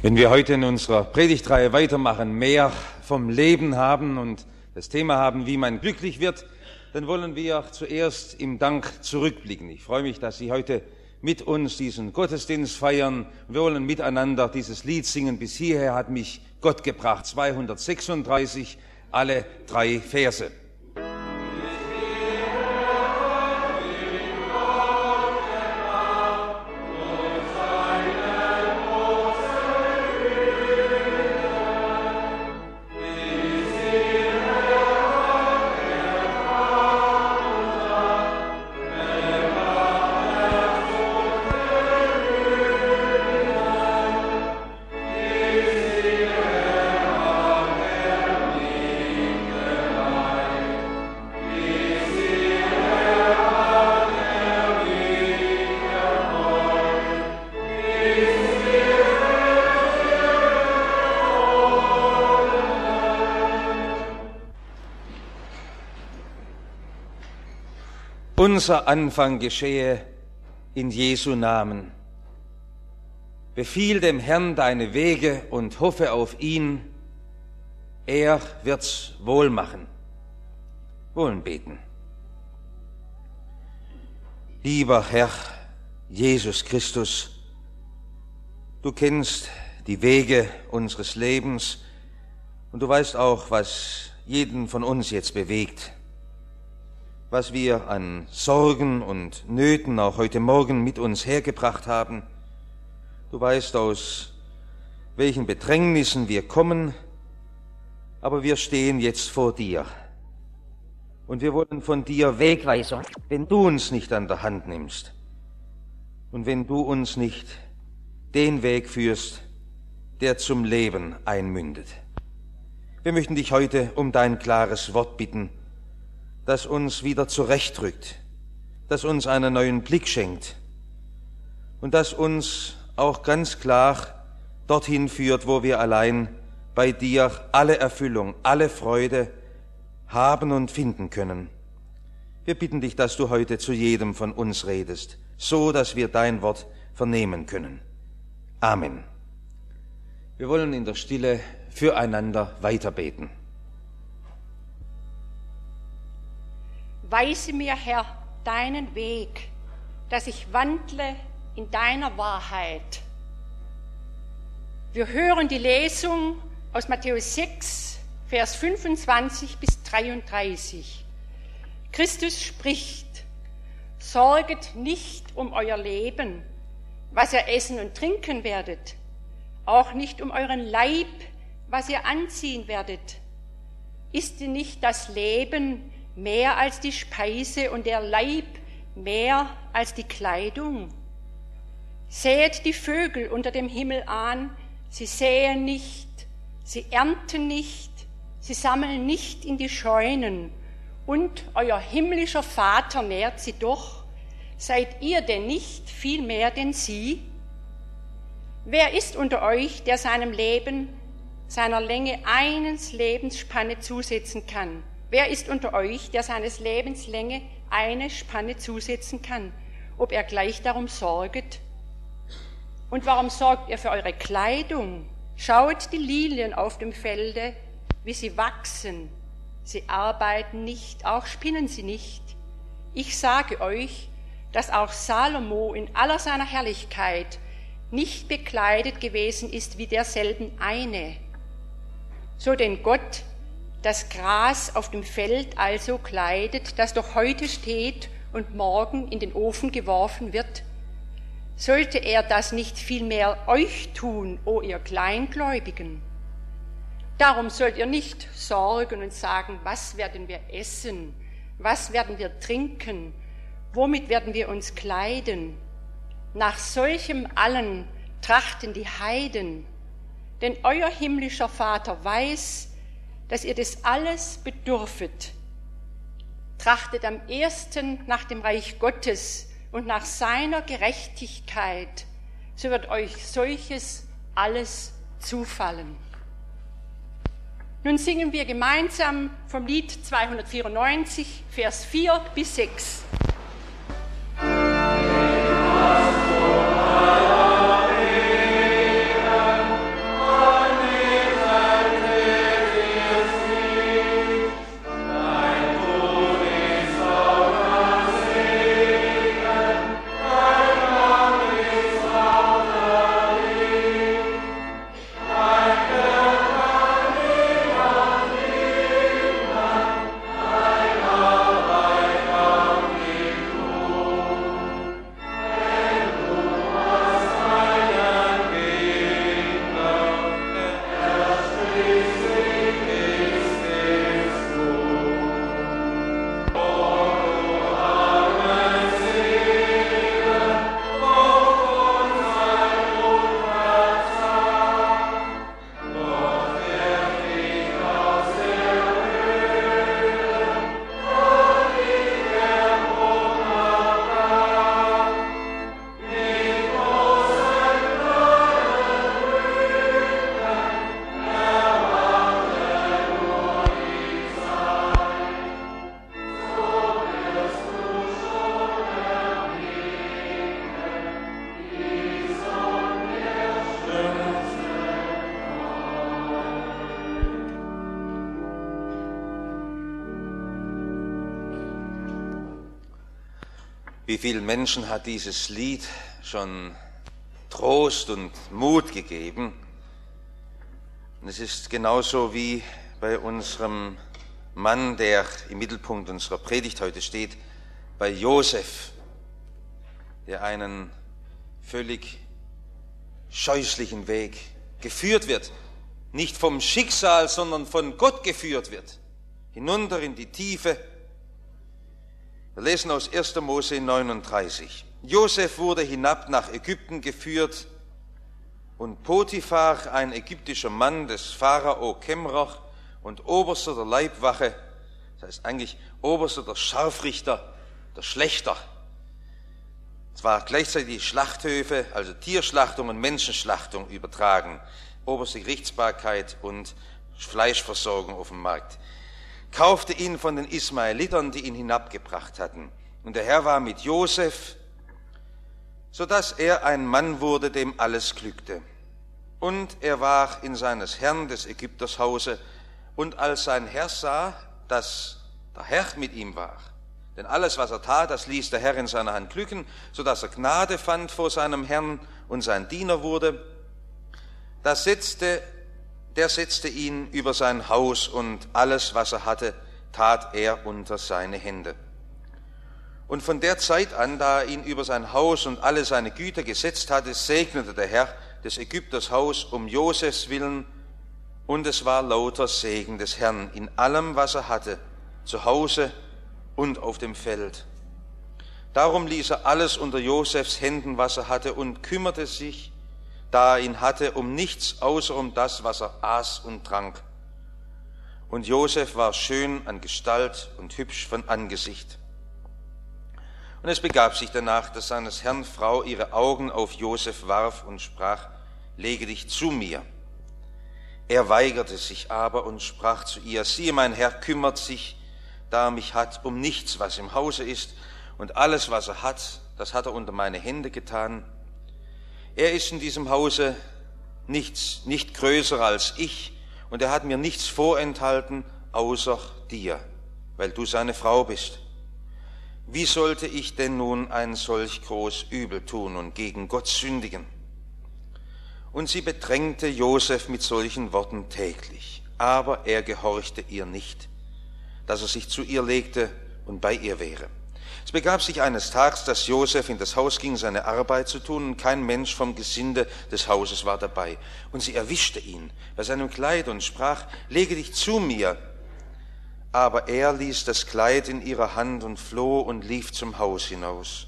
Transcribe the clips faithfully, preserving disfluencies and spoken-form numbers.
Wenn wir heute in unserer Predigtreihe weitermachen, mehr vom Leben haben und das Thema haben, wie man glücklich wird, dann wollen wir zuerst im Dank zurückblicken. Ich freue mich, dass Sie heute mit uns diesen Gottesdienst feiern. Wir wollen miteinander dieses Lied singen. Bis hierher hat mich Gott gebracht. zweihundertsechsunddreißig, alle drei Verse. Unser Anfang geschehe in Jesu Namen. Befiehl dem Herrn deine Wege und hoffe auf ihn. Er wird's wohl machen. Wollen beten. Lieber Herr Jesus Christus, du kennst die Wege unseres Lebens und du weißt auch, was jeden von uns jetzt bewegt, was wir an Sorgen und Nöten auch heute Morgen mit uns hergebracht haben. Du weißt, aus welchen Bedrängnissen wir kommen, aber wir stehen jetzt vor dir. Und wir wollen von dir Wegweiser, wenn du uns nicht an der Hand nimmst und wenn du uns nicht den Weg führst, der zum Leben einmündet. Wir möchten dich heute um dein klares Wort bitten, das uns wieder zurechtrückt, das uns einen neuen Blick schenkt und das uns auch ganz klar dorthin führt, wo wir allein bei dir alle Erfüllung, alle Freude haben und finden können. Wir bitten dich, dass du heute zu jedem von uns redest, so dass wir dein Wort vernehmen können. Amen. Wir wollen in der Stille füreinander weiterbeten. Weise mir, Herr, deinen Weg, dass ich wandle in deiner Wahrheit. Wir hören die Lesung aus Matthäus sechs, Vers fünfundzwanzig bis dreiunddreißig. Christus spricht: Sorget nicht um euer Leben, was ihr essen und trinken werdet, auch nicht um euren Leib, was ihr anziehen werdet. Ist denn nicht das Leben mehr als die Speise und der Leib mehr als die Kleidung? Sehet die Vögel unter dem Himmel an, sie säen nicht, sie ernten nicht, sie sammeln nicht in die Scheunen, und euer himmlischer Vater nährt sie doch. Seid ihr denn nicht viel mehr denn sie? Wer ist unter euch, der seinem Leben, seiner Länge eines Lebensspanne zusetzen kann? Wer ist unter euch, der seines Lebens Länge eine Spanne zusetzen kann, ob er gleich darum sorget? Und warum sorgt ihr für eure Kleidung? Schaut die Lilien auf dem Felde, wie sie wachsen. Sie arbeiten nicht, auch spinnen sie nicht. Ich sage euch, dass auch Salomo in aller seiner Herrlichkeit nicht bekleidet gewesen ist wie derselben eine. So denn Gott das Gras auf dem Feld also kleidet, das doch heute steht und morgen in den Ofen geworfen wird, sollte er das nicht vielmehr euch tun, o ihr Kleingläubigen? Darum sollt ihr nicht sorgen und sagen, was werden wir essen, was werden wir trinken, womit werden wir uns kleiden? Nach solchem allen trachten die Heiden, denn euer himmlischer Vater weiß, dass ihr das alles bedürfet. Trachtet am ersten nach dem Reich Gottes und nach seiner Gerechtigkeit, so wird euch solches alles zufallen. Nun singen wir gemeinsam vom Lied zweihundertvierundneunzig, Vers vier bis sechs. Wie vielen Menschen hat dieses Lied schon Trost und Mut gegeben? Und es ist genauso wie bei unserem Mann, der im Mittelpunkt unserer Predigt heute steht, bei Josef, der einen völlig scheußlichen Weg geführt wird, nicht vom Schicksal, sondern von Gott geführt wird, hinunter in die Tiefe. Wir lesen aus erster Mose neununddreißig. Josef wurde hinab nach Ägypten geführt und Potiphar, ein ägyptischer Mann des Pharao Kemroch und Oberster der Leibwache, das heißt eigentlich Oberster der Scharfrichter, der Schlächter, zwar gleichzeitig Schlachthöfe, also Tierschlachtung und Menschenschlachtung übertragen, oberste Gerichtsbarkeit und Fleischversorgung auf dem Markt, kaufte ihn von den Ismaelitern, die ihn hinabgebracht hatten. Und der Herr war mit Josef, so dass er ein Mann wurde, dem alles glückte. Und er war in seines Herrn des Ägypters Hause. Und als sein Herr sah, dass der Herr mit ihm war, denn alles, was er tat, das ließ der Herr in seiner Hand glücken, so dass er Gnade fand vor seinem Herrn und sein Diener wurde, da setzte Der setzte ihn über sein Haus und alles, was er hatte, tat er unter seine Hände. Und von der Zeit an, da er ihn über sein Haus und alle seine Güter gesetzt hatte, segnete der Herr des Ägypters Haus um Josefs willen, und es war lauter Segen des Herrn in allem, was er hatte, zu Hause und auf dem Feld. Darum ließ er alles unter Josefs Händen, was er hatte, und kümmerte sich, da er ihn hatte, um nichts außer um das, was er aß und trank. Und Josef war schön an Gestalt und hübsch von Angesicht. Und es begab sich danach, dass seines Herrn Frau ihre Augen auf Josef warf und sprach, lege dich zu mir. Er weigerte sich aber und sprach zu ihr, siehe, mein Herr kümmert sich, da er mich hat, um nichts, was im Hause ist, und alles, was er hat, das hat er unter meine Hände getan. Er ist in diesem Hause nichts, nicht größer als ich, und er hat mir nichts vorenthalten, außer dir, weil du seine Frau bist. Wie sollte ich denn nun ein solch groß Übel tun und gegen Gott sündigen? Und sie bedrängte Josef mit solchen Worten täglich, aber er gehorchte ihr nicht, dass er sich zu ihr legte und bei ihr wäre. Es begab sich eines Tages, dass Josef in das Haus ging, seine Arbeit zu tun, und kein Mensch vom Gesinde des Hauses war dabei. Und sie erwischte ihn bei seinem Kleid und sprach, lege dich zu mir. Aber er ließ das Kleid in ihrer Hand und floh und lief zum Haus hinaus.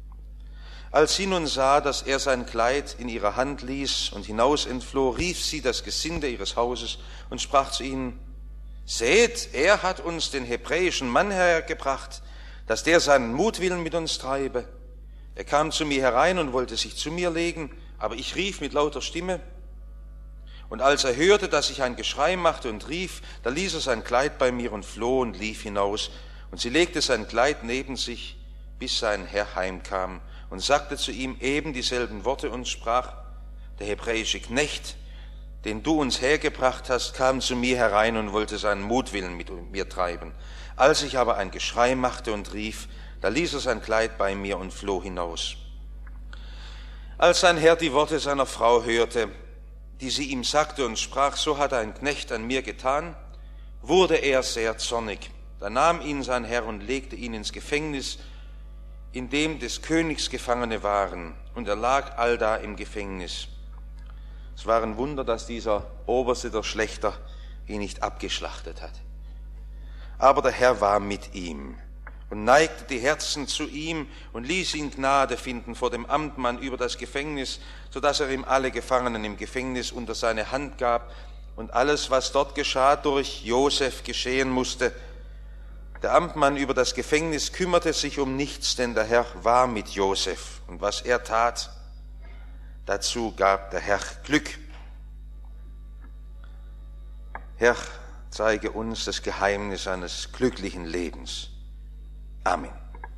Als sie nun sah, dass er sein Kleid in ihrer Hand ließ und hinaus entfloh, rief sie das Gesinde ihres Hauses und sprach zu ihnen, seht, er hat uns den hebräischen Mann hergebracht, dass der seinen Mutwillen mit uns treibe. Er kam zu mir herein und wollte sich zu mir legen, aber ich rief mit lauter Stimme. Und als er hörte, dass ich ein Geschrei machte und rief, da ließ er sein Kleid bei mir und floh und lief hinaus. Und sie legte sein Kleid neben sich, bis sein Herr heimkam, und sagte zu ihm eben dieselben Worte und sprach, der hebräische Knecht, den du uns hergebracht hast, kam zu mir herein und wollte seinen Mutwillen mit mir treiben. Als ich aber ein Geschrei machte und rief, da ließ er sein Kleid bei mir und floh hinaus. Als sein Herr die Worte seiner Frau hörte, die sie ihm sagte und sprach, so hat ein Knecht an mir getan, wurde er sehr zornig. Da nahm ihn sein Herr und legte ihn ins Gefängnis, in dem des Königs Gefangene waren, und er lag allda im Gefängnis. Es war ein Wunder, dass dieser Oberste der Schlächter ihn nicht abgeschlachtet hat. Aber der Herr war mit ihm und neigte die Herzen zu ihm und ließ ihn Gnade finden vor dem Amtmann über das Gefängnis, so dass er ihm alle Gefangenen im Gefängnis unter seine Hand gab, und alles, was dort geschah, durch Josef geschehen musste. Der Amtmann über das Gefängnis kümmerte sich um nichts, denn der Herr war mit Josef, und was er tat, dazu gab der Herr Glück. Herr, zeige uns das Geheimnis eines glücklichen Lebens. Amen.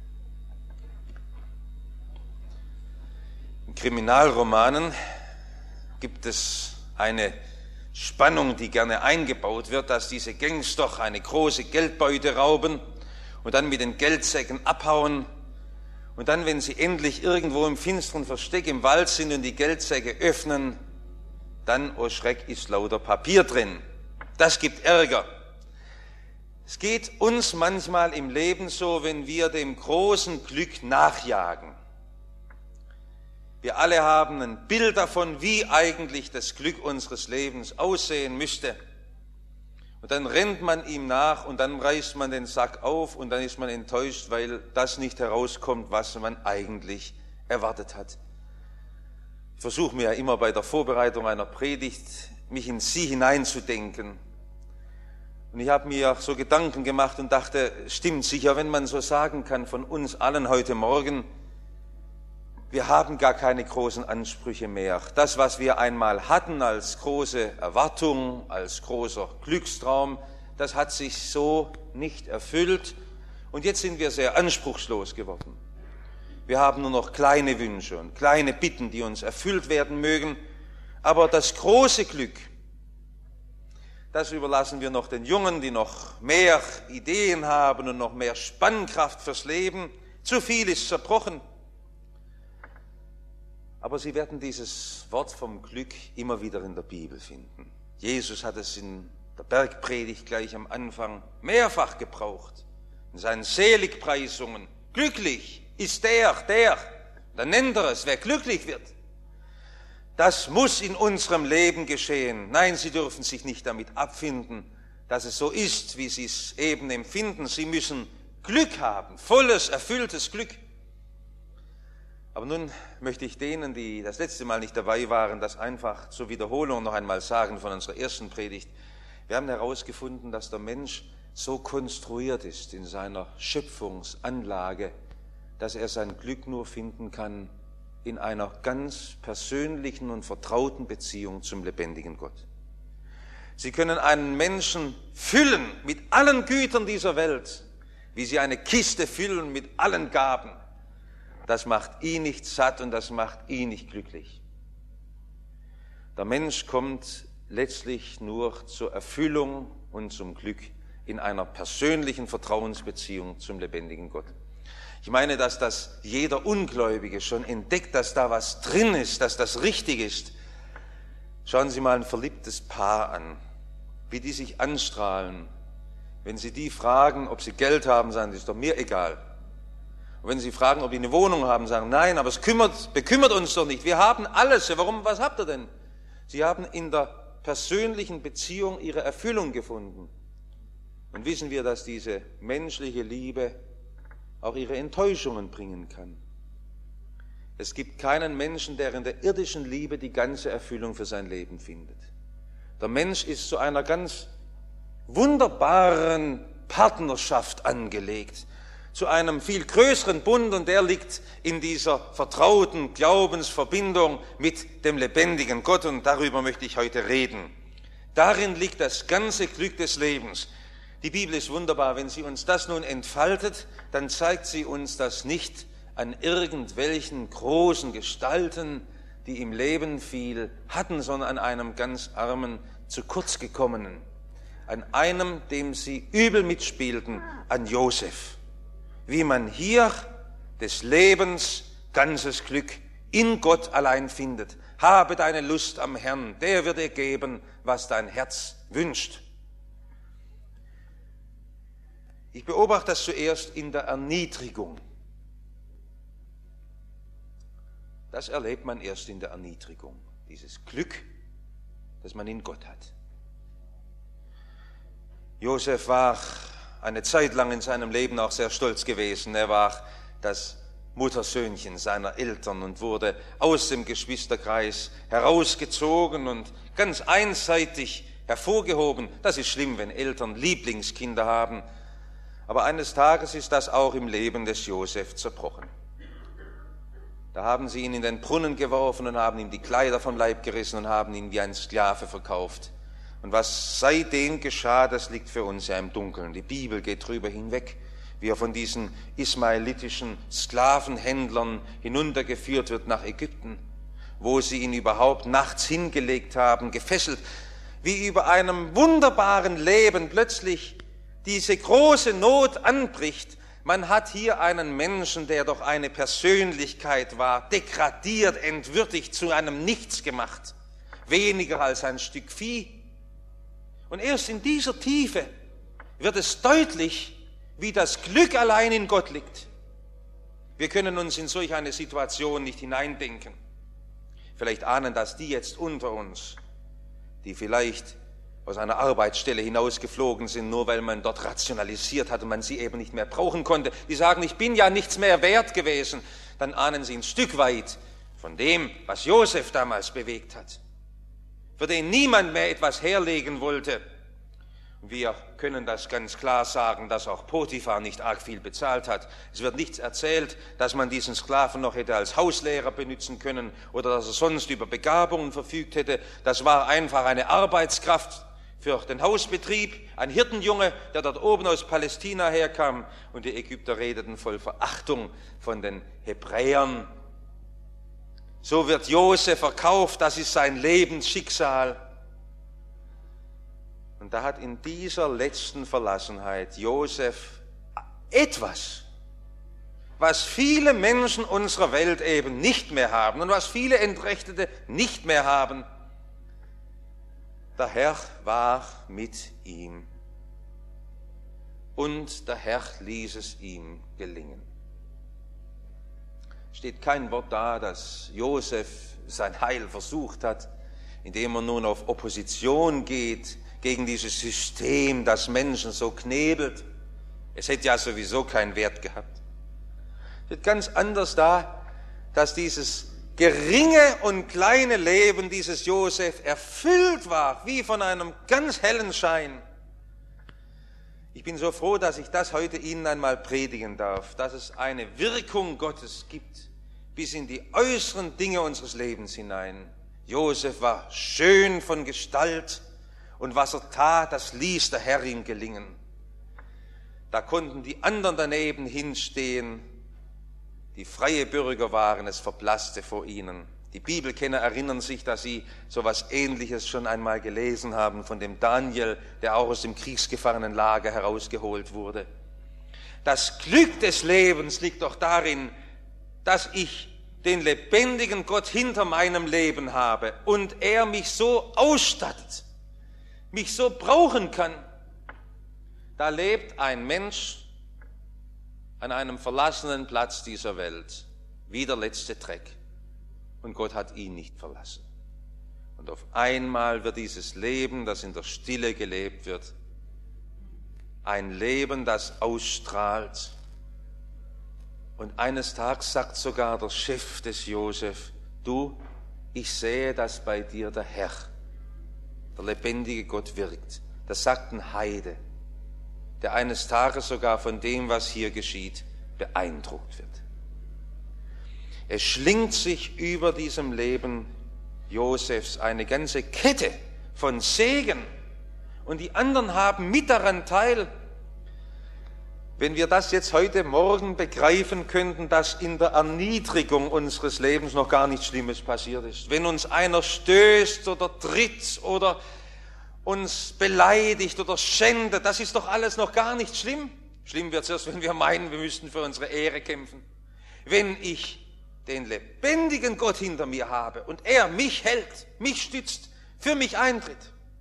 In Kriminalromanen gibt es eine Spannung, die gerne eingebaut wird, dass diese Gangs doch eine große Geldbeute rauben und dann mit den Geldsäcken abhauen Und dann, wenn sie endlich irgendwo im finsteren Versteck im Wald sind und die Geldsäcke öffnen, dann, oh Schreck, ist lauter Papier drin. Das gibt Ärger. Es geht uns manchmal im Leben so, wenn wir dem großen Glück nachjagen. Wir alle haben ein Bild davon, wie eigentlich das Glück unseres Lebens aussehen müsste. Und dann rennt man ihm nach und dann reißt man den Sack auf und dann ist man enttäuscht, weil das nicht herauskommt, was man eigentlich erwartet hat. Ich versuche mir ja immer bei der Vorbereitung einer Predigt, mich in sie hineinzudenken. Und ich habe mir so Gedanken gemacht und dachte, stimmt sicher, wenn man so sagen kann von uns allen heute Morgen, wir haben gar keine großen Ansprüche mehr. Das, was wir einmal hatten als große Erwartung, als großer Glückstraum, das hat sich so nicht erfüllt. Und jetzt sind wir sehr anspruchslos geworden. Wir haben nur noch kleine Wünsche und kleine Bitten, die uns erfüllt werden mögen. Aber das große Glück, das überlassen wir noch den Jungen, die noch mehr Ideen haben und noch mehr Spannkraft fürs Leben. Zu viel ist zerbrochen. Aber Sie werden dieses Wort vom Glück immer wieder in der Bibel finden. Jesus hat es in der Bergpredigt gleich am Anfang mehrfach gebraucht. In seinen Seligpreisungen. Glücklich ist der, der. Dann nennt er es, wer glücklich wird. Das muss in unserem Leben geschehen. Nein, Sie dürfen sich nicht damit abfinden, dass es so ist, wie Sie es eben empfinden. Sie müssen Glück haben, volles, erfülltes Glück. Aber nun möchte ich denen, die das letzte Mal nicht dabei waren, das einfach zur Wiederholung noch einmal sagen von unserer ersten Predigt. Wir haben herausgefunden, dass der Mensch so konstruiert ist in seiner Schöpfungsanlage, dass er sein Glück nur finden kann in einer ganz persönlichen und vertrauten Beziehung zum lebendigen Gott. Sie können einen Menschen füllen mit allen Gütern dieser Welt, wie Sie eine Kiste füllen mit allen Gaben. Das macht ihn nicht satt und das macht ihn nicht glücklich. Der Mensch kommt letztlich nur zur Erfüllung und zum Glück in einer persönlichen Vertrauensbeziehung zum lebendigen Gott. Ich meine, dass das jeder Ungläubige schon entdeckt, dass da was drin ist, dass das richtig ist. Schauen Sie mal ein verliebtes Paar an, wie die sich anstrahlen. Wenn Sie die fragen, ob sie Geld haben, sagen sie, ist doch mir egal. Und wenn Sie fragen, ob die eine Wohnung haben, sagen, nein, aber es kümmert, bekümmert uns doch nicht. Wir haben alles. Ja, warum, was habt ihr denn? Sie haben in der persönlichen Beziehung ihre Erfüllung gefunden. Und wissen wir, dass diese menschliche Liebe auch ihre Enttäuschungen bringen kann. Es gibt keinen Menschen, der in der irdischen Liebe die ganze Erfüllung für sein Leben findet. Der Mensch ist zu einer ganz wunderbaren Partnerschaft angelegt, zu einem viel größeren Bund, und der liegt in dieser vertrauten Glaubensverbindung mit dem lebendigen Gott, und darüber möchte ich heute reden. Darin liegt das ganze Glück des Lebens. Die Bibel ist wunderbar. Wenn sie uns das nun entfaltet, dann zeigt sie uns das nicht an irgendwelchen großen Gestalten, die im Leben viel hatten, sondern an einem ganz armen, zu kurz gekommenen, an einem, dem sie übel mitspielten, an Josef. Wie man hier des Lebens ganzes Glück in Gott allein findet. Habe deine Lust am Herrn, der wird dir geben, was dein Herz wünscht. Ich beobachte das zuerst in der Erniedrigung. Das erlebt man erst in der Erniedrigung, dieses Glück, das man in Gott hat. Josef war eine Zeit lang in seinem Leben auch sehr stolz gewesen. Er war das Muttersöhnchen seiner Eltern und wurde aus dem Geschwisterkreis herausgezogen und ganz einseitig hervorgehoben. Das ist schlimm, wenn Eltern Lieblingskinder haben. Aber eines Tages ist das auch im Leben des Josef zerbrochen. Da haben sie ihn in den Brunnen geworfen und haben ihm die Kleider vom Leib gerissen und haben ihn wie ein Sklave verkauft. Und was seitdem geschah, das liegt für uns ja im Dunkeln. Die Bibel geht drüber hinweg, wie er von diesen ismaelitischen Sklavenhändlern hinuntergeführt wird nach Ägypten, wo sie ihn überhaupt nachts hingelegt haben, gefesselt, wie über einem wunderbaren Leben plötzlich diese große Not anbricht, Man hat hier einen Menschen, der doch eine Persönlichkeit war, degradiert, entwürdigt, zu einem Nichts gemacht, weniger als ein Stück Vieh. Und erst in dieser Tiefe wird es deutlich, wie das Glück allein in Gott liegt. Wir können uns in solch eine Situation nicht hineindenken. Vielleicht ahnen das die jetzt unter uns, die vielleicht aus einer Arbeitsstelle hinausgeflogen sind, nur weil man dort rationalisiert hat und man sie eben nicht mehr brauchen konnte. Die sagen, ich bin ja nichts mehr wert gewesen. Dann ahnen sie ein Stück weit von dem, was Josef damals bewegt hat, für den niemand mehr etwas herlegen wollte. Wir können das ganz klar sagen, dass auch Potiphar nicht arg viel bezahlt hat. Es wird nichts erzählt, dass man diesen Sklaven noch hätte als Hauslehrer benutzen können oder dass er sonst über Begabungen verfügt hätte. Das war einfach eine Arbeitskraft für den Hausbetrieb, ein Hirtenjunge, der dort oben aus Palästina herkam. Und die Ägypter redeten voll Verachtung von den Hebräern. So wird Josef verkauft, das ist sein Lebensschicksal. Und da hat in dieser letzten Verlassenheit Josef etwas, was viele Menschen unserer Welt eben nicht mehr haben und was viele Entrechtete nicht mehr haben. Der Herr war mit ihm und der Herr ließ es ihm gelingen. Steht kein Wort da, dass Josef sein Heil versucht hat, indem er nun auf Opposition geht gegen dieses System, das Menschen so knebelt. Es hätte ja sowieso keinen Wert gehabt. Es wird ganz anders da, dass dieses geringe und kleine Leben dieses Josef erfüllt war, wie von einem ganz hellen Schein. Ich bin so froh, dass ich das heute Ihnen einmal predigen darf, dass es eine Wirkung Gottes gibt, bis in die äußeren Dinge unseres Lebens hinein. Josef war schön von Gestalt, und was er tat, das ließ der Herr ihm gelingen. Da konnten die anderen daneben hinstehen, die freie Bürger waren, es verblasste vor ihnen. Die Bibelkenner erinnern sich, dass sie so etwas Ähnliches schon einmal gelesen haben von dem Daniel, der auch aus dem Kriegsgefangenenlager herausgeholt wurde. Das Glück des Lebens liegt doch darin, dass ich den lebendigen Gott hinter meinem Leben habe und er mich so ausstattet, mich so brauchen kann. Da lebt ein Mensch an einem verlassenen Platz dieser Welt, wie der letzte Dreck. Und Gott hat ihn nicht verlassen. Und auf einmal wird dieses Leben, das in der Stille gelebt wird, ein Leben, das ausstrahlt. Und eines Tages sagt sogar der Chef des Josef, du, ich sehe, dass bei dir der Herr, der lebendige Gott wirkt. Das sagt ein Heide, der eines Tages sogar von dem, was hier geschieht, beeindruckt wird. Es schlingt sich über diesem Leben Josefs eine ganze Kette von Segen und die anderen haben mit daran teil. Wenn wir das jetzt heute Morgen begreifen könnten, dass in der Erniedrigung unseres Lebens noch gar nichts Schlimmes passiert ist. Wenn uns einer stößt oder tritt oder uns beleidigt oder schändet, das ist doch alles noch gar nicht schlimm. Schlimm wird es erst, wenn wir meinen, wir müssten für unsere Ehre kämpfen. Wenn ich den lebendigen Gott hinter mir habe und er mich hält, mich stützt, für mich eintritt,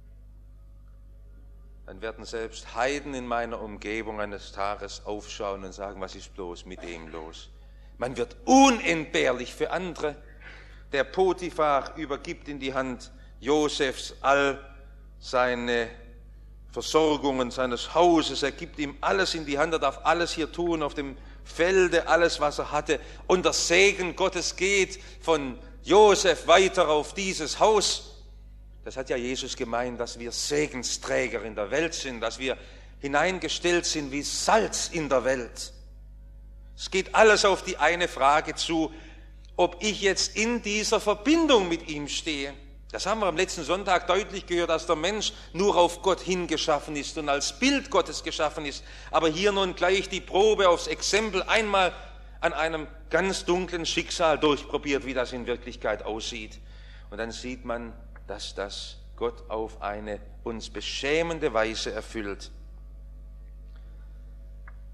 dann werden selbst Heiden in meiner Umgebung eines Tages aufschauen und sagen, was ist bloß mit ihm los? Man wird unentbehrlich für andere. Der Potiphar übergibt in die Hand Josefs all seine Versorgungen seines Hauses. Er gibt ihm alles in die Hand, er darf alles hier tun auf dem Felde, alles, was er hatte. Und der Segen Gottes geht von Josef weiter auf dieses Haus. Das hat ja Jesus gemeint, dass wir Segensträger in der Welt sind, dass wir hineingestellt sind wie Salz in der Welt. Es geht alles auf die eine Frage zu, ob ich jetzt in dieser Verbindung mit ihm stehe. Das haben wir am letzten Sonntag deutlich gehört, dass der Mensch nur auf Gott hingeschaffen ist und als Bild Gottes geschaffen ist. Aber hier nun gleich die Probe aufs Exempel einmal an einem ganz dunklen Schicksal durchprobiert, wie das in Wirklichkeit aussieht. Und dann sieht man, dass das Gott auf eine uns beschämende Weise erfüllt.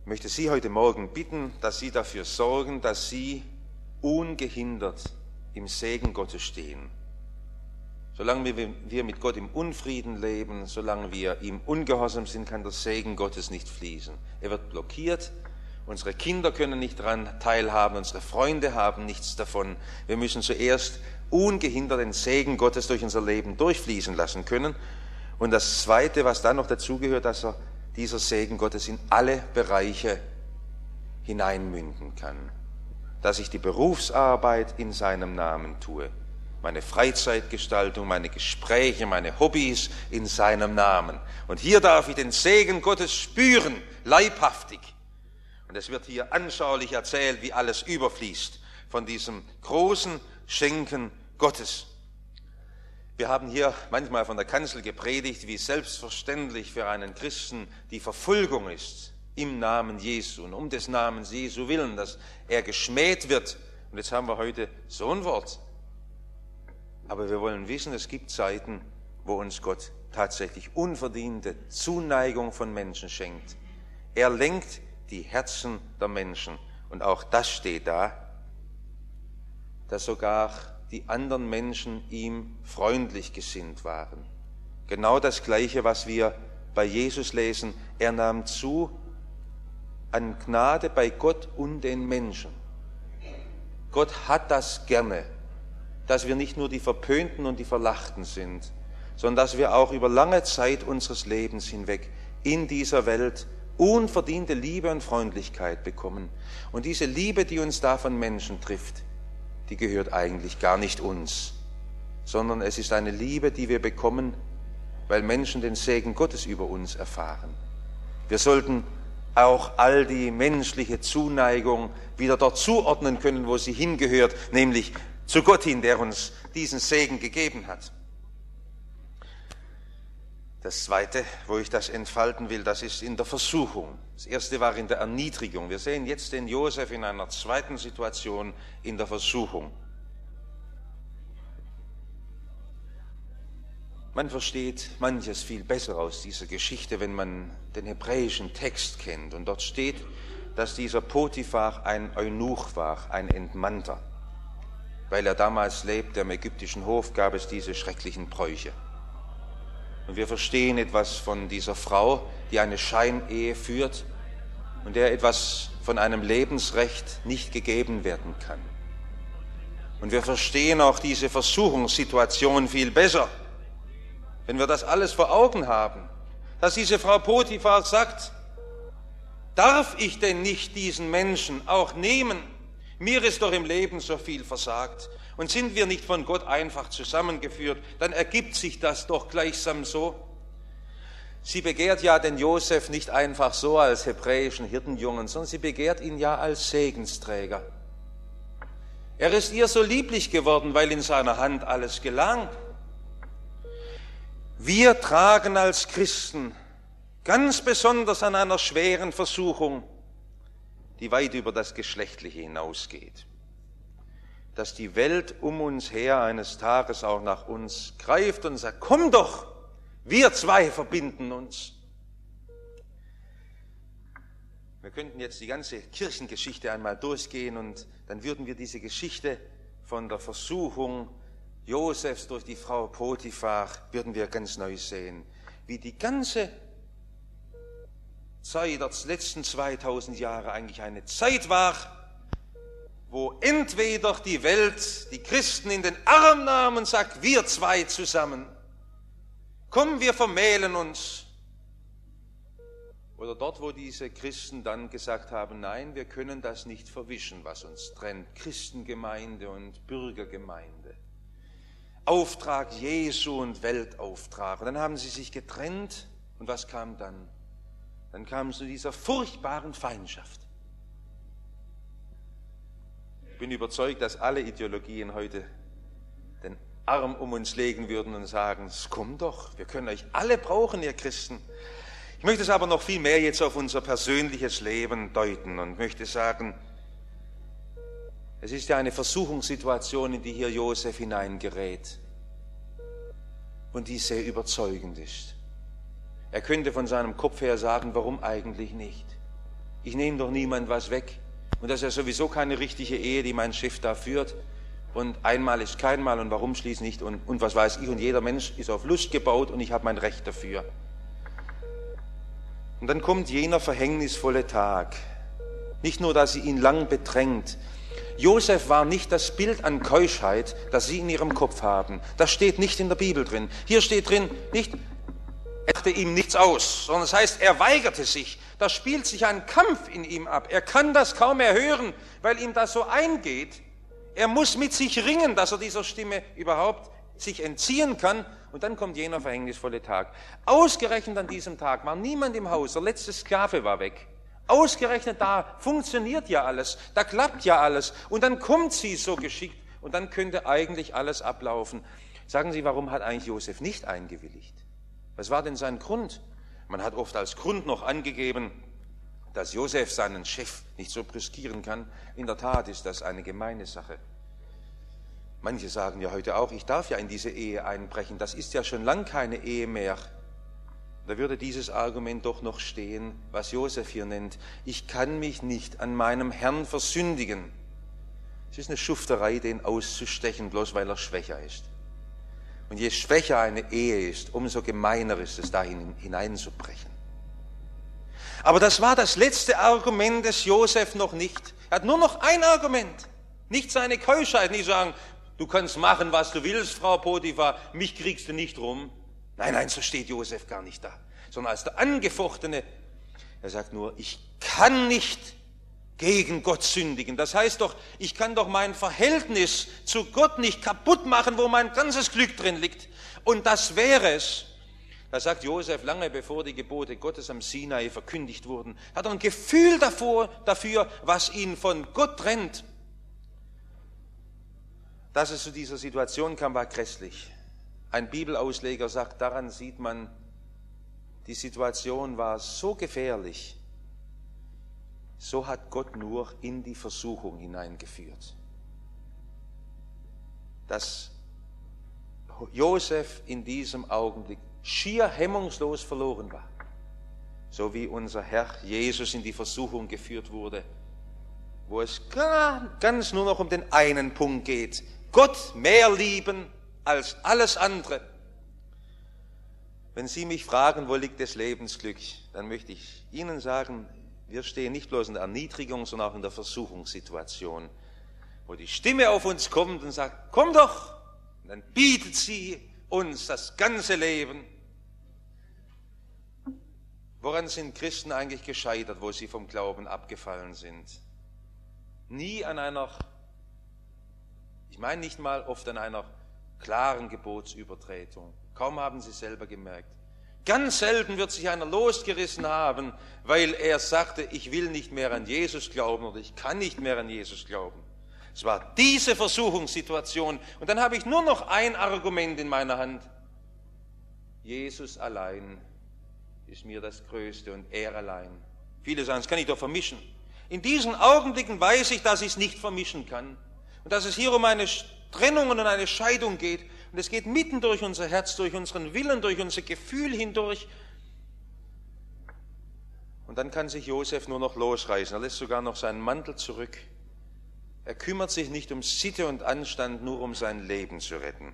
Ich möchte Sie heute Morgen bitten, dass Sie dafür sorgen, dass Sie ungehindert im Segen Gottes stehen. Solange wir mit Gott im Unfrieden leben, solange wir ihm ungehorsam sind, kann der Segen Gottes nicht fließen. Er wird blockiert, unsere Kinder können nicht daran teilhaben, unsere Freunde haben nichts davon. Wir müssen zuerst ungehindert den Segen Gottes durch unser Leben durchfließen lassen können. Und das Zweite, was dann noch dazugehört, dass er, dieser Segen Gottes in alle Bereiche hineinmünden kann. Dass ich die Berufsarbeit in seinem Namen tue. Meine Freizeitgestaltung, meine Gespräche, meine Hobbys in seinem Namen. Und hier darf ich den Segen Gottes spüren, leibhaftig. Und es wird hier anschaulich erzählt, wie alles überfließt von diesem großen Schenken Gottes. Wir haben hier manchmal von der Kanzel gepredigt, wie selbstverständlich für einen Christen die Verfolgung ist im Namen Jesu und um des Namens Jesu willen, dass er geschmäht wird. Und jetzt haben wir heute so ein Wort. Aber wir wollen wissen, es gibt Zeiten, wo uns Gott tatsächlich unverdiente Zuneigung von Menschen schenkt. Er lenkt die Herzen der Menschen. Und auch das steht da, dass sogar die anderen Menschen ihm freundlich gesinnt waren. Genau das Gleiche, was wir bei Jesus lesen. Er nahm zu an Gnade bei Gott und den Menschen. Gott hat das gerne, dass wir nicht nur die Verpönten und die Verlachten sind, sondern dass wir auch über lange Zeit unseres Lebens hinweg in dieser Welt unverdiente Liebe und Freundlichkeit bekommen. Und diese Liebe, die uns da von Menschen trifft, die gehört eigentlich gar nicht uns, sondern es ist eine Liebe, die wir bekommen, weil Menschen den Segen Gottes über uns erfahren. Wir sollten auch all die menschliche Zuneigung wieder dort zuordnen können, wo sie hingehört, nämlich zu Gott hin, der uns diesen Segen gegeben hat. Das Zweite, wo ich das entfalten will, das ist in der Versuchung. Das Erste war in der Erniedrigung. Wir sehen jetzt den Josef in einer zweiten Situation in der Versuchung. Man versteht manches viel besser aus dieser Geschichte, wenn man den hebräischen Text kennt. Und dort steht, dass dieser Potiphar ein Eunuch war, ein Entmannter. Weil er damals lebte am ägyptischen Hof, gab es diese schrecklichen Bräuche. Und wir verstehen etwas von dieser Frau, die eine Scheinehe führt und der etwas von einem Lebensrecht nicht gegeben werden kann. Und wir verstehen auch diese Versuchungssituation viel besser, wenn wir das alles vor Augen haben, dass diese Frau Potiphar sagt, darf ich denn nicht diesen Menschen auch nehmen? Mir ist doch im Leben so viel versagt. Und sind wir nicht von Gott einfach zusammengeführt, dann ergibt sich das doch gleichsam so. Sie begehrt ja den Josef nicht einfach so als hebräischen Hirtenjungen, sondern sie begehrt ihn ja als Segensträger. Er ist ihr so lieblich geworden, weil in seiner Hand alles gelang. Wir tragen als Christen ganz besonders an einer schweren Versuchung, die weit über das Geschlechtliche hinausgeht. Dass die Welt um uns her eines Tages auch nach uns greift und sagt, komm doch, wir zwei verbinden uns. Wir könnten jetzt die ganze Kirchengeschichte einmal durchgehen und dann würden wir diese Geschichte von der Versuchung Josefs durch die Frau Potiphar, würden wir ganz neu sehen, wie die ganze Zeit der letzten zweitausend Jahre eigentlich eine Zeit war, wo entweder die Welt die Christen in den Arm nahm und sagt, wir zwei zusammen, komm, wir vermählen uns. Oder dort, wo diese Christen dann gesagt haben, nein, wir können das nicht verwischen, was uns trennt, Christengemeinde und Bürgergemeinde. Auftrag Jesu und Weltauftrag. Und dann haben sie sich getrennt und was kam dann? Dann kam es zu dieser furchtbaren Feindschaft. Ich bin überzeugt, dass alle Ideologien heute den Arm um uns legen würden und sagen, komm doch, wir können euch alle brauchen, ihr Christen. Ich möchte es aber noch viel mehr jetzt auf unser persönliches Leben deuten und möchte sagen, es ist ja eine Versuchungssituation, in die hier Josef hineingerät und die sehr überzeugend ist. Er könnte von seinem Kopf her sagen, warum eigentlich nicht? ich nehme doch niemand was weg. Und das ist ja sowieso keine richtige Ehe, die mein Chef da führt. Und einmal ist kein Mal und warum schließlich nicht? Und, und was weiß ich? Und jeder Mensch ist auf Lust gebaut und ich habe mein Recht dafür. Und dann kommt jener verhängnisvolle Tag. Nicht nur, dass sie ihn lang bedrängt. Josef war nicht das Bild an Keuschheit, das sie in ihrem Kopf haben. Das steht nicht in der Bibel drin. Hier steht drin, nicht, er dachte ihm nichts aus, sondern es heißt, er weigerte sich. Da spielt sich ein Kampf in ihm ab. Er kann das kaum mehr hören, weil ihm das so eingeht. Er muss mit sich ringen, dass er dieser Stimme überhaupt sich entziehen kann. Und dann kommt jener verhängnisvolle Tag. Ausgerechnet an diesem Tag war niemand im Haus, der letzte Sklave war weg. Ausgerechnet da funktioniert ja alles, da klappt ja alles. Und dann kommt sie so geschickt und dann könnte eigentlich alles ablaufen. Sagen Sie, warum hat eigentlich Josef nicht eingewilligt? Was war denn sein Grund? Man hat oft als Grund noch angegeben, dass Josef seinen Chef nicht so brüskieren kann. In der Tat ist das eine gemeine Sache. Manche sagen ja heute auch, ich darf ja in diese Ehe einbrechen, das ist ja schon lang keine Ehe mehr. Da würde dieses Argument doch noch stehen, was Josef hier nennt. Ich kann mich nicht an meinem Herrn versündigen. Es ist eine Schufterei, den auszustechen, bloß weil er schwächer ist. Und je schwächer eine Ehe ist, umso gemeiner ist es, dahin hineinzubrechen. Aber das war das letzte Argument des Josef noch nicht. Er hat nur noch ein Argument, nicht seine Keuschheit, nicht sagen, du kannst machen, was du willst, Frau Potiphar, mich kriegst du nicht rum. Nein, nein, so steht Josef gar nicht da, sondern als der Angefochtene, er sagt nur, ich kann nicht gegen Gott sündigen. Das heißt doch, ich kann doch mein Verhältnis zu Gott nicht kaputt machen, wo mein ganzes Glück drin liegt. Und das wäre es. Da sagt Josef, lange bevor die Gebote Gottes am Sinai verkündigt wurden, hat er ein Gefühl davor, dafür, was ihn von Gott trennt. Dass es zu dieser Situation kam, war grässlich. Ein Bibelausleger sagt, daran sieht man, die Situation war so gefährlich, so hat Gott nur in die Versuchung hineingeführt. Dass Josef in diesem Augenblick schier hemmungslos verloren war, so wie unser Herr Jesus in die Versuchung geführt wurde, wo es ganz nur noch um den einen Punkt geht, Gott mehr lieben als alles andere. Wenn Sie mich fragen, wo liegt das Lebensglück, dann möchte ich Ihnen sagen, wir stehen nicht bloß in der Erniedrigung, sondern auch in der Versuchungssituation, wo die Stimme auf uns kommt und sagt, komm doch, und dann bietet sie uns das ganze Leben. Woran sind Christen eigentlich gescheitert, wo sie vom Glauben abgefallen sind? Nie an einer, ich meine nicht mal oft an einer klaren Gebotsübertretung. Kaum haben sie selber gemerkt. Ganz selten wird sich einer losgerissen haben, weil er sagte, ich will nicht mehr an Jesus glauben oder ich kann nicht mehr an Jesus glauben. Es war diese Versuchungssituation. Und dann habe ich nur noch ein Argument in meiner Hand. Jesus allein ist mir das Größte und er allein. Viele sagen, das kann ich doch vermischen. In diesen Augenblicken weiß ich, dass ich es nicht vermischen kann. Und dass es hier um eine Trennung und eine Scheidung geht. Und es geht mitten durch unser Herz, durch unseren Willen, durch unser Gefühl hindurch. Und dann kann sich Josef nur noch losreißen. Er lässt sogar noch seinen Mantel zurück. Er kümmert sich nicht um Sitte und Anstand, nur um sein Leben zu retten.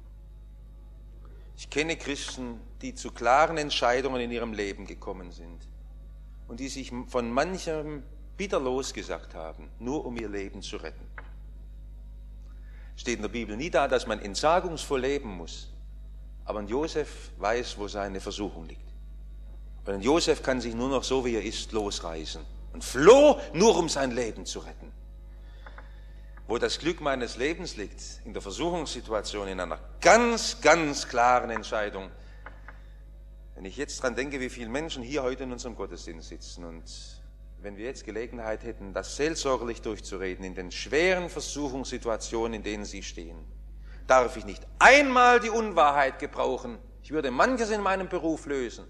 Ich kenne Christen, die zu klaren Entscheidungen in ihrem Leben gekommen sind und die sich von manchem bitter losgesagt haben, nur um ihr Leben zu retten. Steht in der Bibel nie da, dass man entsagungsvoll leben muss. Aber ein Josef weiß, wo seine Versuchung liegt. Und ein Josef kann sich nur noch so, wie er ist, losreißen und floh, nur um sein Leben zu retten. Wo das Glück meines Lebens liegt, in der Versuchungssituation, in einer ganz, ganz klaren Entscheidung. Wenn ich jetzt dran denke, wie viele Menschen hier heute in unserem Gottesdienst sitzen und wenn wir jetzt Gelegenheit hätten, das seelsorgerlich durchzureden, in den schweren Versuchungssituationen, in denen sie stehen, darf ich nicht einmal die Unwahrheit gebrauchen. Ich würde manches in meinem Beruf lösen.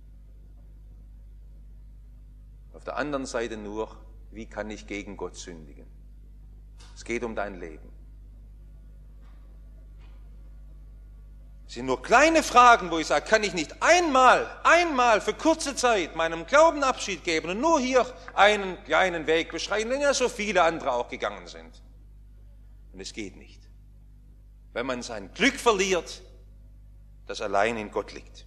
Auf der anderen Seite nur, wie kann ich gegen Gott sündigen? Es geht um dein Leben. Es sind nur kleine Fragen, wo ich sage, kann ich nicht einmal, einmal für kurze Zeit meinem Glauben Abschied geben und nur hier einen kleinen Weg beschreiten, den ja so viele andere auch gegangen sind. Und es geht nicht. Wenn man sein Glück verliert, das allein in Gott liegt.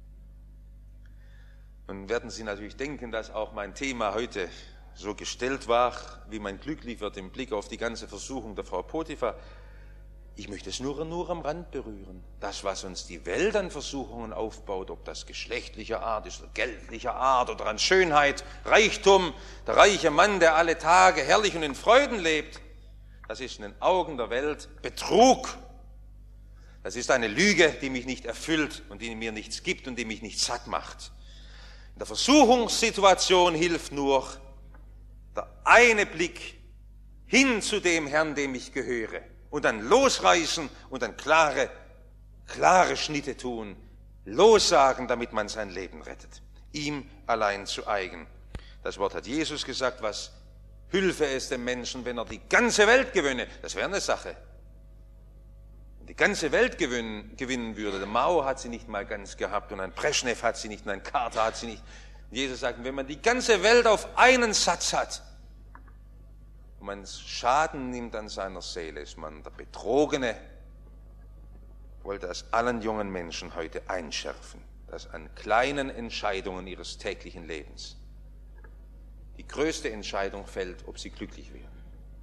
Nun werden Sie natürlich denken, dass auch mein Thema heute so gestellt war, wie mein Glück liefert im Blick auf die ganze Versuchung der Frau Potiphar. Ich möchte es nur, nur am Rand berühren. Das, was uns die Welt an Versuchungen aufbaut, ob das geschlechtlicher Art ist, oder geldlicher Art oder an Schönheit, Reichtum, der reiche Mann, der alle Tage herrlich und in Freuden lebt, das ist in den Augen der Welt Betrug. Das ist eine Lüge, die mich nicht erfüllt und die mir nichts gibt und die mich nicht satt macht. In der Versuchungssituation hilft nur der eine Blick hin zu dem Herrn, dem ich gehöre. Und dann losreißen und dann klare, klare Schnitte tun, lossagen, damit man sein Leben rettet. Ihm allein zu eigen. Das Wort hat Jesus gesagt, was hülfe es dem Menschen, wenn er die ganze Welt gewinne. Das wäre eine Sache. Wenn die ganze Welt gewinnen, gewinnen würde, der Mao hat sie nicht mal ganz gehabt und ein Brezhnev hat sie nicht und ein Carter hat sie nicht. Und Jesus sagt, wenn man die ganze Welt auf einen Satz hat, und man Schaden nimmt an seiner Seele, ist man der Betrogene. Ich wollte es allen jungen Menschen heute einschärfen, dass an kleinen Entscheidungen ihres täglichen Lebens die größte Entscheidung fällt, ob sie glücklich werden.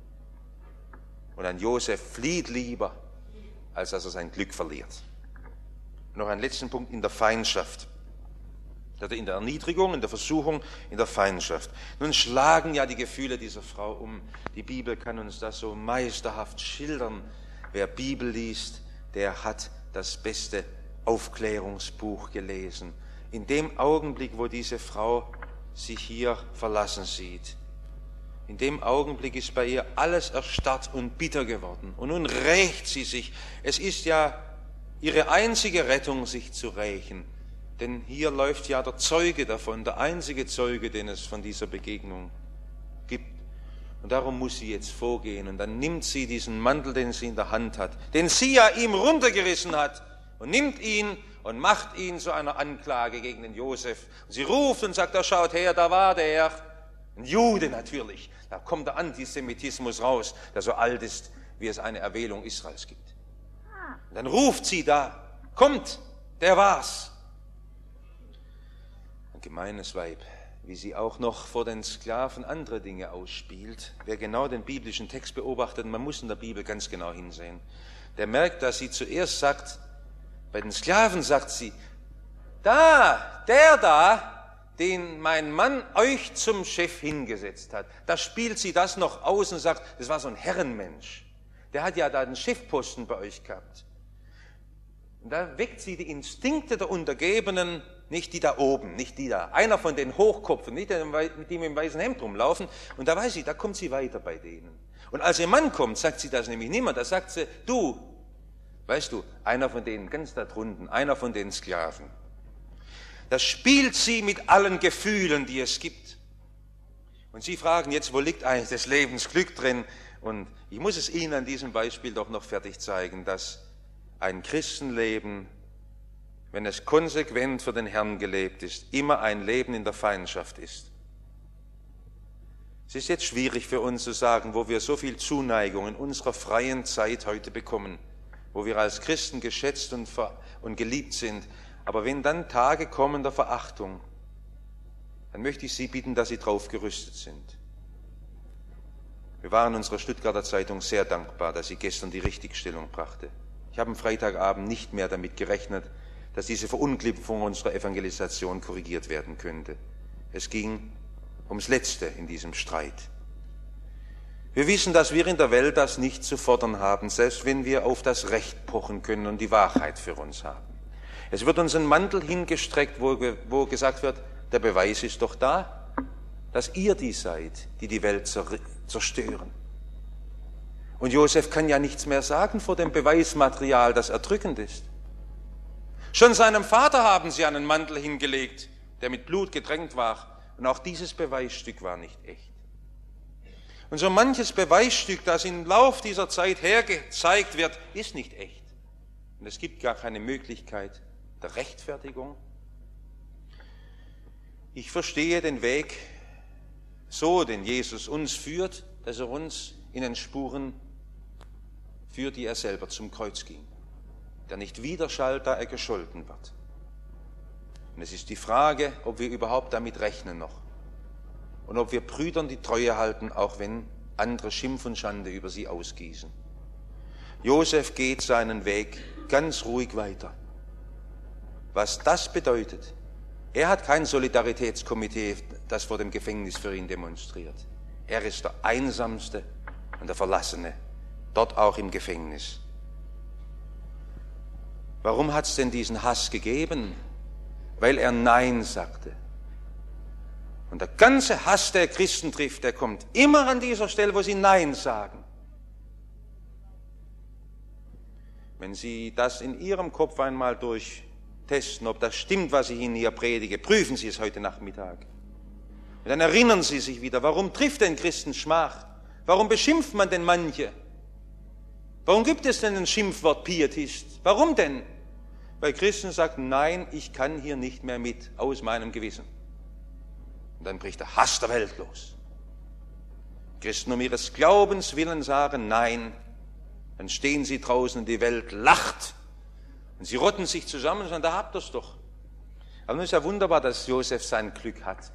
Und ein Josef flieht lieber, als dass er sein Glück verliert. Und noch einen letzten Punkt in der Feindschaft. In der Erniedrigung, in der Versuchung, in der Feindschaft. Nun schlagen ja die Gefühle dieser Frau um. Die Bibel kann uns das so meisterhaft schildern. Wer Bibel liest, der hat das beste Aufklärungsbuch gelesen. In dem Augenblick, wo diese Frau sich hier verlassen sieht, in dem Augenblick ist bei ihr alles erstarrt und bitter geworden. Und nun rächt sie sich. Es ist ja ihre einzige Rettung, sich zu rächen. Denn hier läuft ja der Zeuge davon, der einzige Zeuge, den es von dieser Begegnung gibt. Und darum muss sie jetzt vorgehen. Und dann nimmt sie diesen Mantel, den sie in der Hand hat, den sie ja ihm runtergerissen hat, und nimmt ihn und macht ihn zu einer Anklage gegen den Josef. Und sie ruft und sagt, da schaut her, da war der. Ein Jude natürlich. Da kommt der Antisemitismus raus, der so alt ist, wie es eine Erwählung Israels gibt. Und dann ruft sie da, kommt, der war's. Ein gemeines Weib, wie sie auch noch vor den Sklaven andere Dinge ausspielt. Wer genau den biblischen Text beobachtet, man muss in der Bibel ganz genau hinsehen, der merkt, dass sie zuerst sagt, bei den Sklaven sagt sie, da, der da, den mein Mann euch zum Chef hingesetzt hat, da spielt sie das noch aus und sagt, das war so ein Herrenmensch. Der hat ja da den Chefposten bei euch gehabt. Und da weckt sie die Instinkte der Untergebenen, nicht die da oben, nicht die da. Einer von den Hochkopfen, nicht die mit ihm im weißen Hemd rumlaufen. Und da weiß sie, da kommt sie weiter bei denen. Und als ihr Mann kommt, sagt sie das nämlich nicht mehr. Da sagt sie, du, weißt du, einer von denen ganz da drunten, einer von den Sklaven. Das spielt sie mit allen Gefühlen, die es gibt. Und sie fragen jetzt, wo liegt eigentlich des Lebens Glück drin? Und ich muss es Ihnen an diesem Beispiel doch noch fertig zeigen, dass ein Christenleben, wenn es konsequent für den Herrn gelebt ist, immer ein Leben in der Feindschaft ist. Es ist jetzt schwierig für uns zu sagen, wo wir so viel Zuneigung in unserer freien Zeit heute bekommen, wo wir als Christen geschätzt und, und geliebt sind. Aber wenn dann Tage kommen der Verachtung, dann möchte ich Sie bitten, dass Sie drauf gerüstet sind. Wir waren unserer Stuttgarter Zeitung sehr dankbar, dass sie gestern die Richtigstellung brachte. Ich habe am Freitagabend nicht mehr damit gerechnet, dass diese Verunglimpfung unserer Evangelisation korrigiert werden könnte. Es ging ums Letzte in diesem Streit. Wir wissen, dass wir in der Welt das nicht zu fordern haben, selbst wenn wir auf das Recht pochen können und die Wahrheit für uns haben. Es wird uns ein Mantel hingestreckt, wo, wo gesagt wird, der Beweis ist doch da, dass ihr die seid, die die Welt zerstören. Und Josef kann ja nichts mehr sagen vor dem Beweismaterial, das erdrückend ist. Schon seinem Vater haben sie einen Mantel hingelegt, der mit Blut getränkt war. Und auch dieses Beweisstück war nicht echt. Und so manches Beweisstück, das im Lauf dieser Zeit hergezeigt wird, ist nicht echt. Und es gibt gar keine Möglichkeit der Rechtfertigung. Ich verstehe den Weg so, den Jesus uns führt, dass er uns in den Spuren führt, die er selber zum Kreuz ging, der nicht widerschallt, da er gescholten wird. Und es ist die Frage, ob wir überhaupt damit rechnen noch und ob wir Brüdern die Treue halten, auch wenn andere Schimpf und Schande über sie ausgießen. Josef geht seinen Weg ganz ruhig weiter. Was das bedeutet, er hat kein Solidaritätskomitee, das vor dem Gefängnis für ihn demonstriert. Er ist der Einsamste und der Verlassene, dort auch im Gefängnis. Warum hat es denn diesen Hass gegeben? Weil er Nein sagte. Und der ganze Hass, der Christen trifft, der kommt immer an dieser Stelle, wo sie Nein sagen. Wenn Sie das in Ihrem Kopf einmal durchtesten, ob das stimmt, was ich Ihnen hier predige, prüfen Sie es heute Nachmittag. Und dann erinnern Sie sich wieder, warum trifft denn Christen Schmach? Warum beschimpft man denn manche? Warum gibt es denn ein Schimpfwort Pietist? Warum denn? Weil Christen sagen, nein, ich kann hier nicht mehr mit, aus meinem Gewissen. Und dann bricht der Hass der Welt los. Christen um ihres Glaubens willen sagen, nein, dann stehen sie draußen und die Welt lacht. Und sie rotten sich zusammen und sagen, da habt ihr es doch. Aber nun ist ja wunderbar, dass Josef sein Glück hat.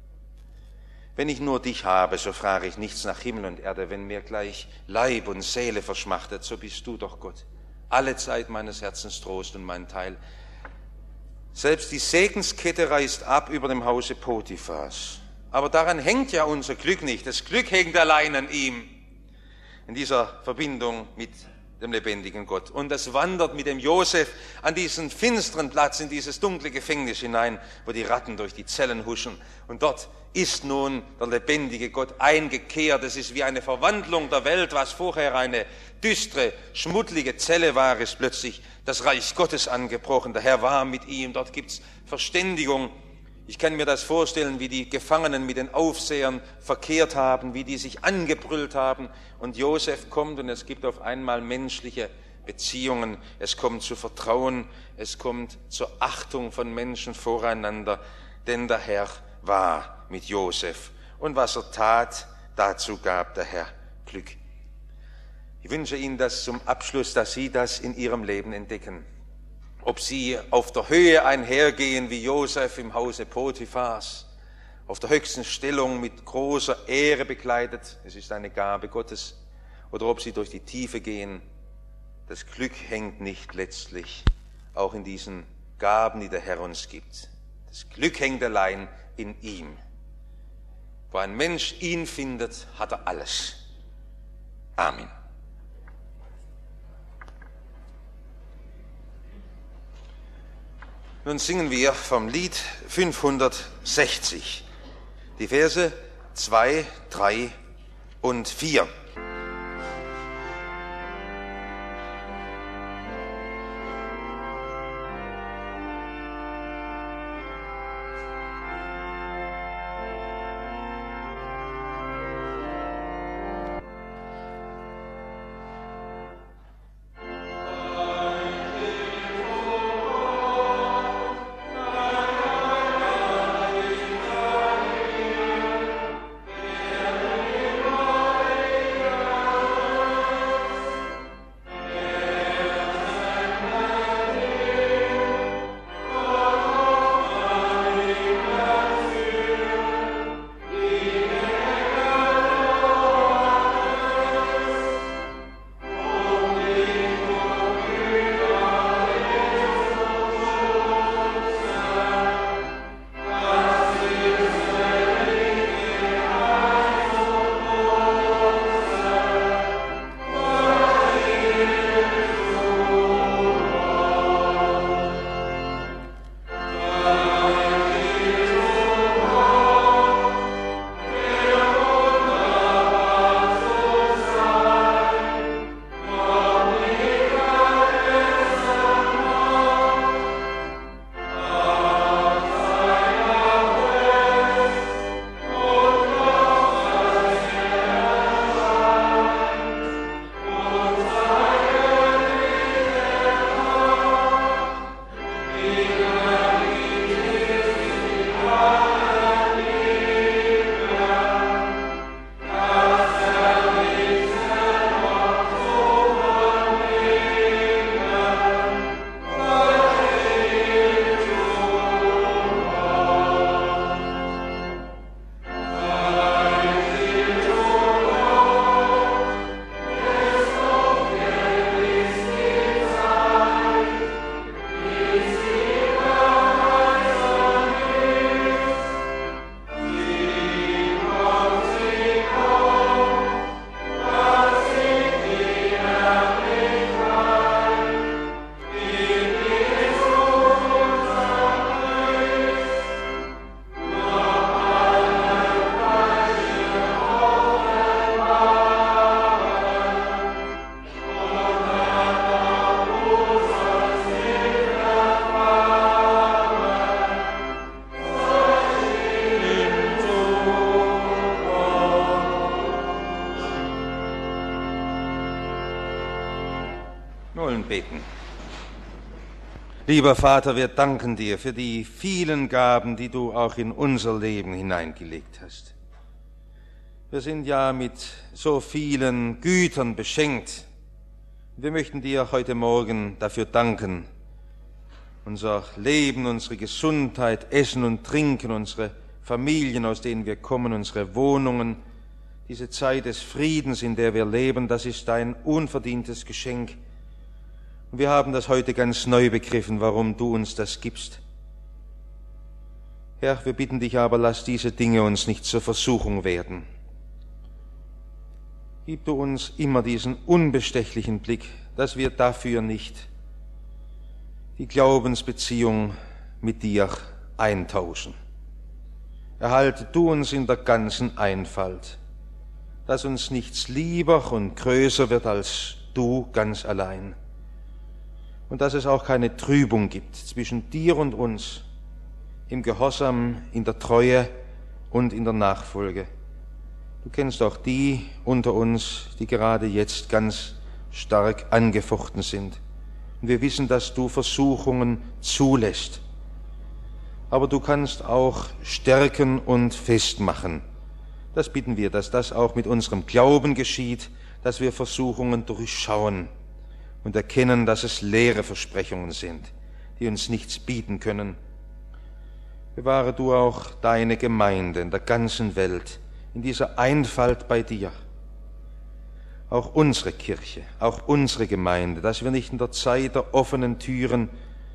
Wenn ich nur dich habe, so frage ich nichts nach Himmel und Erde. Wenn mir gleich Leib und Seele verschmachtet, so bist du doch Gott. Alle Zeit meines Herzens Trost und mein Teil. Selbst die Segenskette reißt ab über dem Hause Potiphas. Aber daran hängt ja unser Glück nicht. Das Glück hängt allein an ihm. In dieser Verbindung mit dem lebendigen Gott. Und das wandert mit dem Josef an diesen finsteren Platz, in dieses dunkle Gefängnis hinein, wo die Ratten durch die Zellen huschen. Und dort ist nun der lebendige Gott eingekehrt. Es ist wie eine Verwandlung der Welt, was vorher eine düstere, schmuddlige Zelle war, ist plötzlich das Reich Gottes angebrochen. Der Herr war mit ihm, dort gibt's Verständigung. Ich kann mir das vorstellen, wie die Gefangenen mit den Aufsehern verkehrt haben, wie die sich angebrüllt haben. Und Josef kommt und es gibt auf einmal menschliche Beziehungen. Es kommt zu Vertrauen, es kommt zur Achtung von Menschen voreinander. Denn der Herr war mit Josef. Und was er tat, dazu gab der Herr Glück. Ich wünsche Ihnen das zum Abschluss, dass Sie das in Ihrem Leben entdecken. Ob Sie auf der Höhe einhergehen wie Josef im Hause Potiphas, auf der höchsten Stellung mit großer Ehre bekleidet, es ist eine Gabe Gottes, oder ob Sie durch die Tiefe gehen, das Glück hängt nicht letztlich auch in diesen Gaben, die der Herr uns gibt. Das Glück hängt allein in ihm. Wo ein Mensch ihn findet, hat er alles. Amen. Nun singen wir vom Lied fünfhundertsechzig, die Verse zwei, drei und vier. Amen. beten. Lieber Vater, wir danken dir für die vielen Gaben, die du auch in unser Leben hineingelegt hast. Wir sind ja mit so vielen Gütern beschenkt. Wir möchten dir heute Morgen dafür danken. Unser Leben, unsere Gesundheit, Essen und Trinken, unsere Familien, aus denen wir kommen, unsere Wohnungen, diese Zeit des Friedens, in der wir leben, das ist dein unverdientes Geschenk. Und wir haben das heute ganz neu begriffen, warum du uns das gibst. Herr, wir bitten dich aber, lass diese Dinge uns nicht zur Versuchung werden. Gib du uns immer diesen unbestechlichen Blick, dass wir dafür nicht die Glaubensbeziehung mit dir eintauschen. Erhalte du uns in der ganzen Einfalt, dass uns nichts lieber und größer wird als du ganz allein. Und dass es auch keine Trübung gibt zwischen dir und uns im Gehorsam, in der Treue und in der Nachfolge. Du kennst auch die unter uns, die gerade jetzt ganz stark angefochten sind. Und wir wissen, dass du Versuchungen zulässt. Aber du kannst auch stärken und festmachen. Das bitten wir, dass das auch mit unserem Glauben geschieht, dass wir Versuchungen durchschauen und erkennen, dass es leere Versprechungen sind, die uns nichts bieten können. Bewahre du auch deine Gemeinde in der ganzen Welt, in dieser Einfalt bei dir. Auch unsere Kirche, auch unsere Gemeinde, dass wir nicht in der Zeit der offenen Türen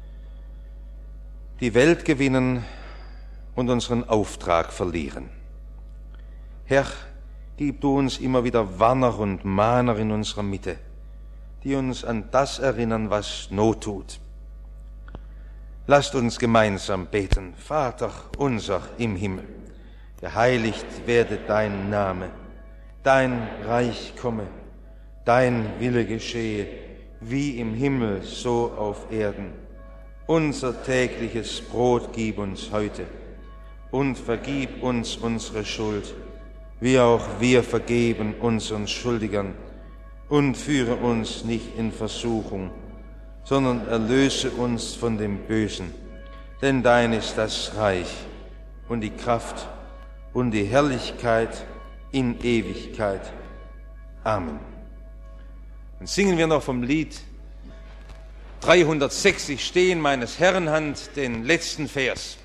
die Welt gewinnen und unseren Auftrag verlieren. Herr, gib du uns immer wieder Warner und Mahner in unserer Mitte, die uns an das erinnern, was Not tut. Lasst uns gemeinsam beten. Vater unser im Himmel, geheiligt werde dein Name, dein Reich komme, dein Wille geschehe, wie im Himmel, so auf Erden. Unser tägliches Brot gib uns heute und vergib uns unsere Schuld, wie auch wir vergeben unseren Schuldigern. Und führe uns nicht in Versuchung, sondern erlöse uns von dem Bösen. Denn dein ist das Reich und die Kraft und die Herrlichkeit in Ewigkeit. Amen. Und singen wir noch vom Lied dreihundertsechzig, Stehen meines Herrn Hand, den letzten Vers.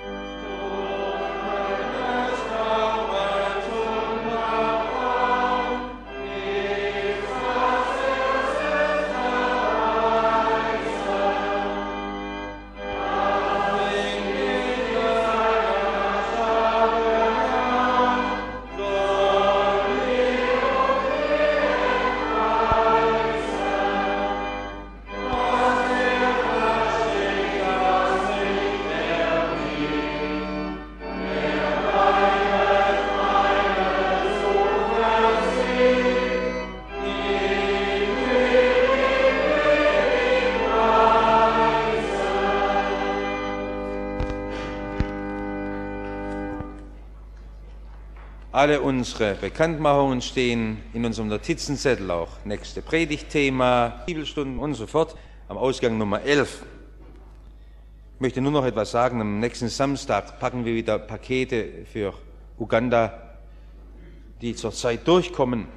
Alle unsere Bekanntmachungen stehen in unserem Notizenzettel, auch nächste Predigtthema, Bibelstunden und so fort, am Ausgang Nummer elf. Ich möchte nur noch etwas sagen, am nächsten Samstag packen wir wieder Pakete für Uganda, die zurzeit durchkommen.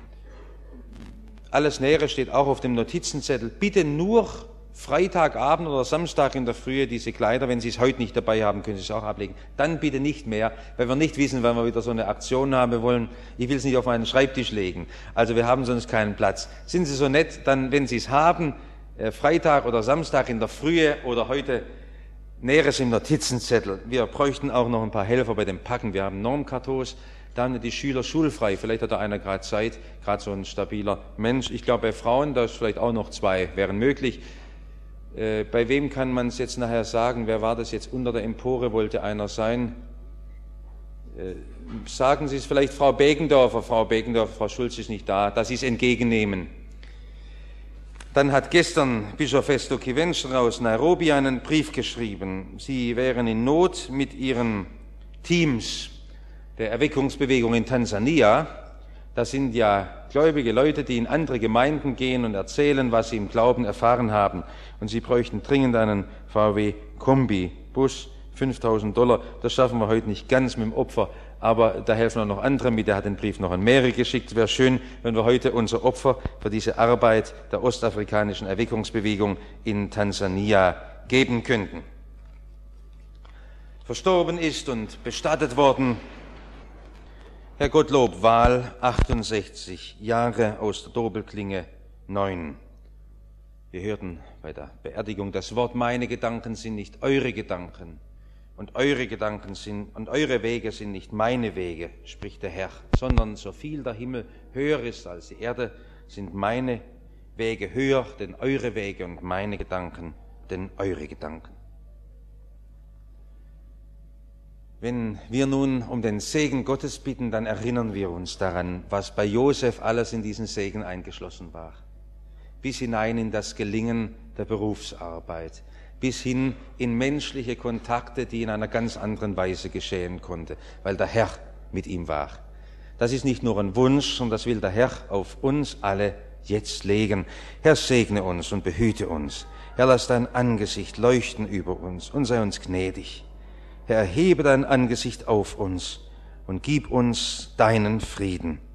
Alles Nähere steht auch auf dem Notizenzettel. Bitte nur Freitagabend oder Samstag in der Frühe diese Kleider, wenn Sie es heute nicht dabei haben, können Sie es auch ablegen. Dann bitte nicht mehr, weil wir nicht wissen, wann wir wieder so eine Aktion haben. Wir wollen, ich will es nicht auf meinen Schreibtisch legen. Also wir haben sonst keinen Platz. Sind Sie so nett, dann, wenn Sie es haben, äh, Freitag oder Samstag in der Frühe oder heute Näheres im Notizenzettel. Wir bräuchten auch noch ein paar Helfer bei dem Packen. Wir haben Normkartons. Da haben die Schüler schulfrei. Vielleicht hat da einer gerade Zeit, gerade so ein stabiler Mensch. Ich glaube, bei Frauen, da ist vielleicht auch noch zwei, wären möglich. Äh, bei wem kann man es jetzt nachher sagen? Wer war das jetzt unter der Empore? Wollte einer sein? Äh, sagen Sie es vielleicht Frau Begendorfer. Frau Begendorfer, Frau Schulz ist nicht da, dass Sie es entgegennehmen. Dann hat gestern Bischof Festo Kiwenscher aus Nairobi einen Brief geschrieben. Sie wären in Not mit ihren Teams der Erweckungsbewegung in Tansania. Da sind ja gläubige Leute, die in andere Gemeinden gehen und erzählen, was sie im Glauben erfahren haben. Und sie bräuchten dringend einen V W Kombi, Bus, fünftausend Dollar. Das schaffen wir heute nicht ganz mit dem Opfer, aber da helfen auch noch andere mit. Der hat den Brief noch an Mary geschickt. Es wäre schön, wenn wir heute unser Opfer für diese Arbeit der ostafrikanischen Erweckungsbewegung in Tansania geben könnten. Verstorben ist und bestattet worden Herr Gottlob Wahl, achtundsechzig Jahre, aus der Dorbelklinge neun. Wir hörten bei der Beerdigung das Wort: Meine Gedanken sind nicht eure Gedanken und eure Gedanken sind und eure Wege sind nicht meine Wege, spricht der Herr, sondern so viel der Himmel höher ist als die Erde, sind meine Wege höher denn eure Wege und meine Gedanken denn eure Gedanken. Wenn wir nun um den Segen Gottes bitten, dann erinnern wir uns daran, was bei Josef alles in diesen Segen eingeschlossen war. Bis hinein in das Gelingen der Berufsarbeit, bis hin in menschliche Kontakte, die in einer ganz anderen Weise geschehen konnte, weil der Herr mit ihm war. Das ist nicht nur ein Wunsch, sondern das will der Herr auf uns alle jetzt legen. Herr, segne uns und behüte uns. Herr, lass dein Angesicht leuchten über uns und sei uns gnädig. Herr, erhebe dein Angesicht auf uns und gib uns deinen Frieden.